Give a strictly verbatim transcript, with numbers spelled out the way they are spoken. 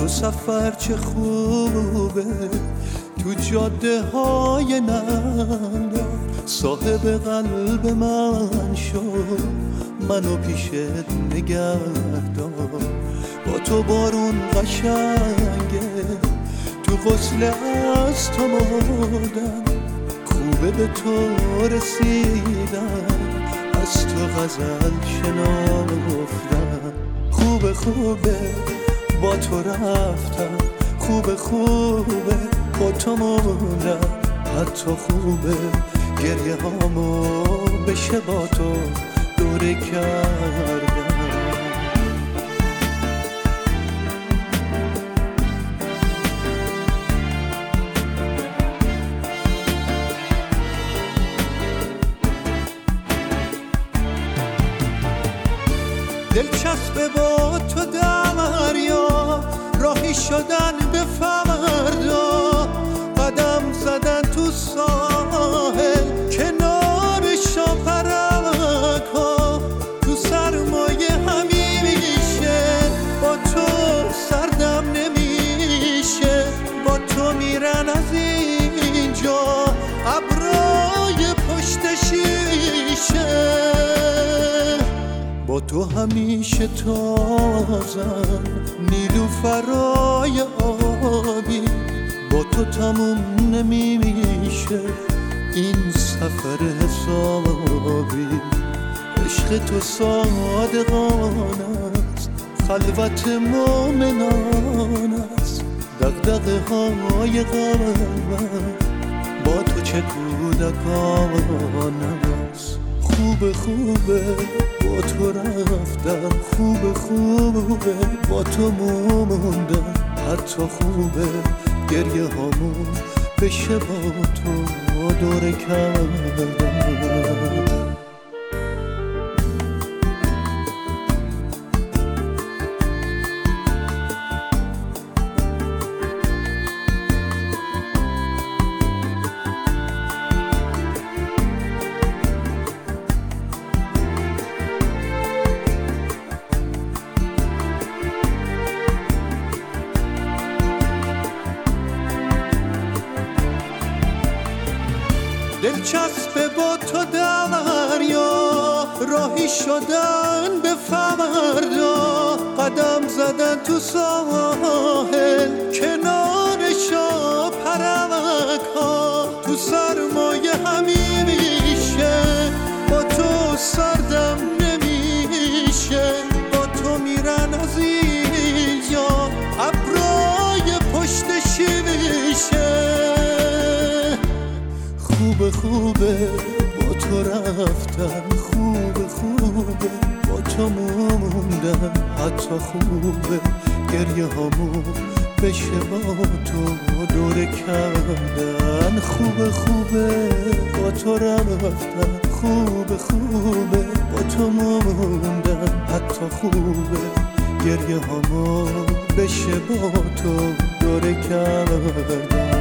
تو سفر چه خوبه، تو جاده های نرم صاحب قلب من شو، منو پیشت نگه دار. با تو بارون قشنگه، تو غسل از تو مردم، خوبه به تو رسیدم، از تو غزل شنافتم. خوبه خوبه با تو رفتم، خوبه خوبه با تو موندم، حتی خوبه گریه هامو بشه با تو دوره کردم. دلچسبه با تو دریا، راهی شدن به فردا، قدم زدن تو ساحل کنار شاپرکا، تو سرمایه همیشه با تو سردم نمیشه، با تو میرن از اینجا ابرای پشت شیشه، با تو همیشه تازم نیلوفرای آبی، با تو تموم نمیشه این سفر حسابی. عشق تو صادقانه است، خلوت مومنانه است، دغدغه های قلبم با تو چه کودکانه است. خوبه خوبه با تو رفتم، خوبه خوبه با تو موندم، حتی خوبه گریه هامون بشه با تو دوره کردم. دلچسبه با تو دریا، راهی شدن به فردا، قدم زدن تو ساحل کنار شاپرکا، تو سرمایه همیشه با تو سردم نمیشه، با تو میرن از اینجا ابرای پشت شیشه. خوبه خوبه با تو رفتم، خوبه خوبه با تو موندم، حتی خوبه گریه هامو بشه با تو دوره کردن. خوبه خوبه با تو رفتم، خوبه خوبه با تو موندم، حتی خوبه گریه هامو بشه با تو دوره کردن.